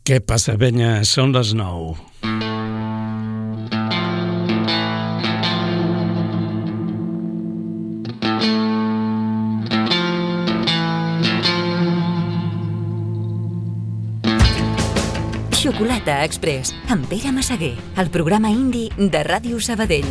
Què passa, penya? Són les 9. Xocolata Express, amb Pere Massaguer, el programa indi de Ràdio Sabadell.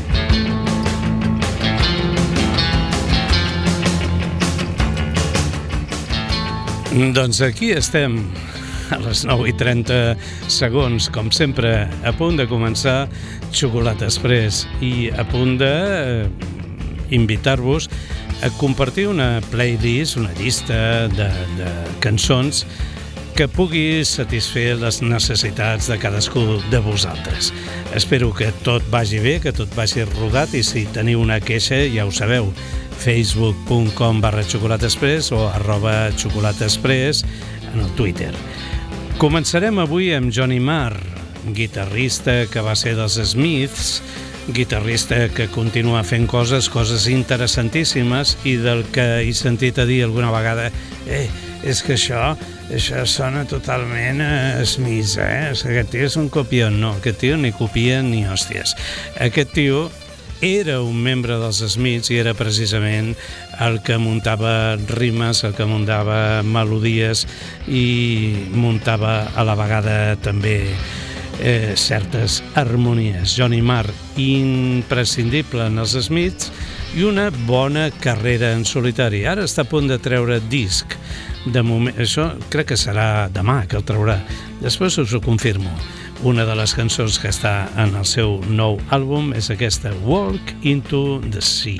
Doncs aquí estem, a les 9:30, com sempre, a punt de començar Xocolata Express i a punt de invitar-vos a compartir una playlist, una llista de cançons que pugui satisfer les necessitats de cadascú de vosaltres. Espero que tot vagi bé, que tot vagi rodat, i si teniu una queixa, ja ho sabeu, facebook.com/xocolataexpress o @xocolataexpress en el Twitter. Començarem avui amb Johnny Marr, guitarrista que va ser dels Smiths, guitarrista que continua fent coses interessantíssimes i del que he sentit a dir alguna vegada és que això sona totalment a Smiths, aquest tio és un copion. No, aquest tio ni copia ni hòsties. Aquest tio era un membre dels Smiths i era precisament el que muntava rimes, el que muntava melodies i muntava a la vegada també certes harmonies. Johnny Marr, imprescindible en els Smiths i una bona carrera en solitari. Ara està a punt de treure disc. De moment, això crec que serà demà que el traurà. Després us ho confirmo. Una de les cançons que està en el seu nou àlbum és aquesta, Walk into the Sea.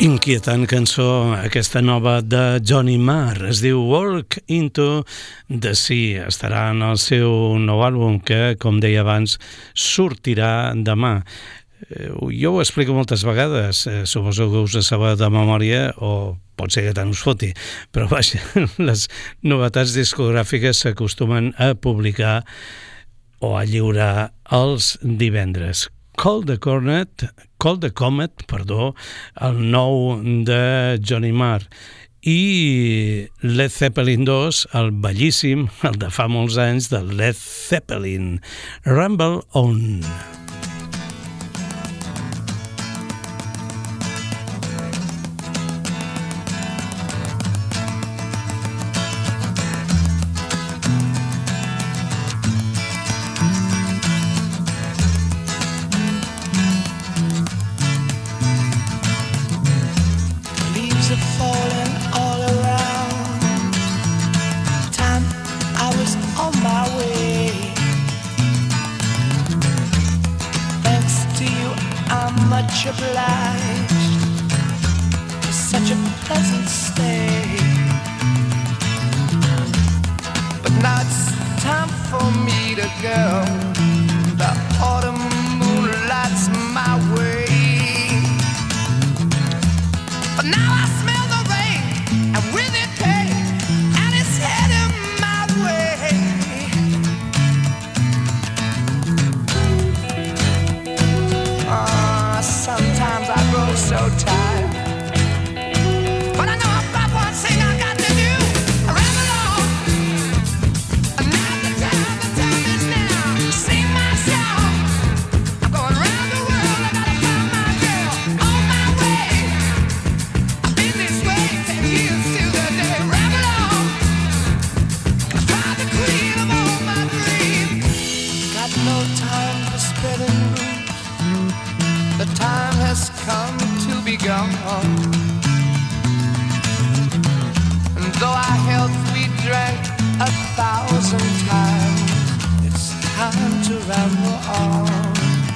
Inquietant cançó, aquesta nova de Johnny Marr. Es diu Walk Into the Sea. Estarà en el seu nou àlbum que, com deia abans, sortirà demà. Jo ho explico moltes vegades, suposo que us sabeu de memòria o pot ser que tant us foti, però vaja, les novetats discogràfiques s'acostumen a publicar o a lliurar els divendres. Call the Comet, el nou de Johnny Marr, i Led Zeppelin 2, el bellíssim, el de fa molts anys, de Led Zeppelin, Rumble On. Obliged for such a pleasant stay, but now it's time for me to go. The autumn moonlight's my way, but now I smell the rain and with it pain, and it's heading my way. Sometimes I grow so tired, but I know about one thing I got to do. I ramble on, and now the time is now. Sing my song, I'm going round the world. I gotta find my girl on my way. I've been this way 10 years to the day. Ramble on, I find the queen of all my dreams. Got no time for spreading news. The time has come to be gone, and though our health we drank 1,000 times, it's time to ramble on.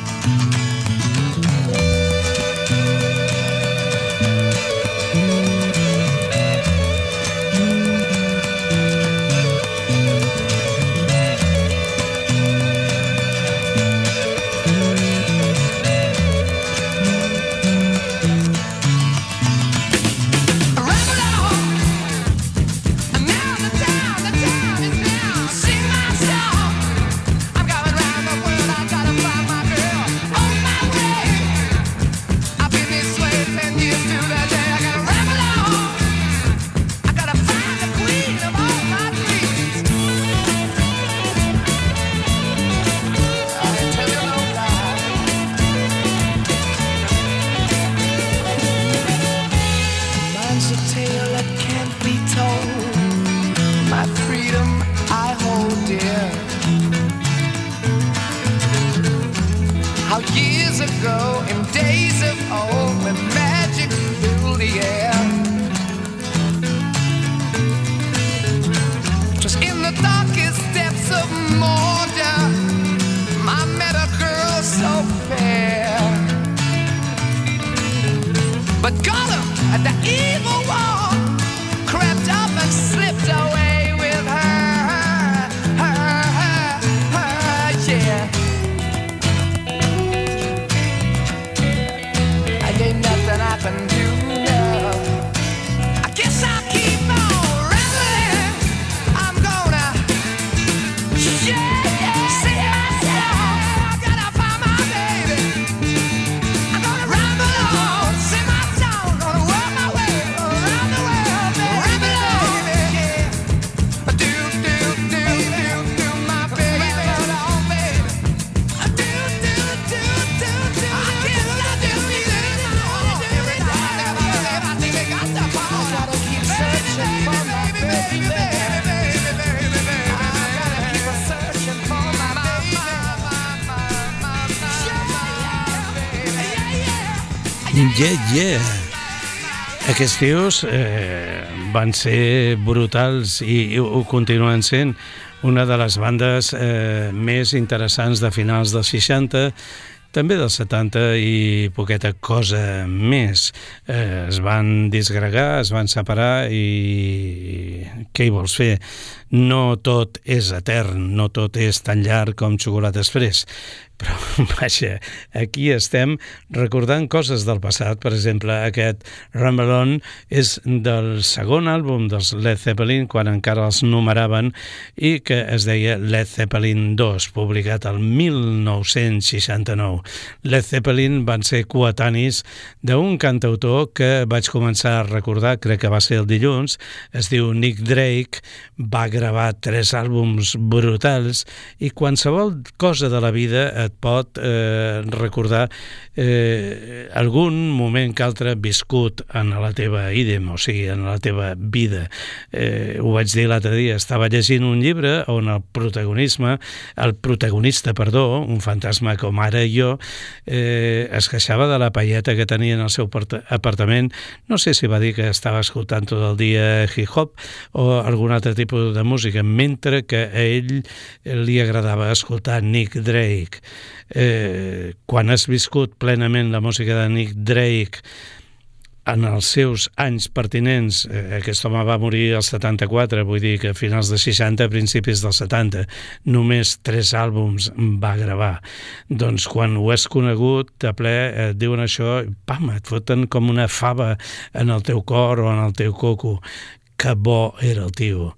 Yeah. Aquests tios van ser brutals i ho continuen sent. Una de les bandes més interessants de finals dels 60, també dels 70 i poqueta cosa més. Es van disgregar, es van separar i què hi vols fer? No tot és etern, no tot és tan llarg com Xocolata Express. Però, vaja, aquí estem recordant coses del passat. Per exemple, aquest Ramble On és del segon àlbum dels Led Zeppelin, quan encara els numeraven, i que es deia Led Zeppelin 2, publicat el 1969. Led Zeppelin van ser coetanis d'un cantautor que vaig començar a recordar, crec que va ser el dilluns, es diu Nick Drake, va gravar 3 àlbums brutals, i qualsevol cosa de la vida et pot recordar algun moment que altre viscut en la teva idem, o sigui, en la teva vida. Ho vaig dir l'altre dia, estava llegint un llibre on el protagonista, un fantasma com ara jo, es queixava de la paieta que tenia en el seu apartament. No sé si va dir que estava escoltant tot el dia hip-hop o algun altre tipus de música, mentre que a ell li agradava escoltar Nick Drake. Quan has viscut plenament la música de Nick Drake en els seus anys pertinents, aquest home va morir al 74, vull dir que a finals de 60, principis dels 70, només 3 àlbums va gravar. Doncs quan ho has conegut de ple, et diuen això, pam, et foten com una fava en el teu cor o en el teu coco. Que bo era el tio.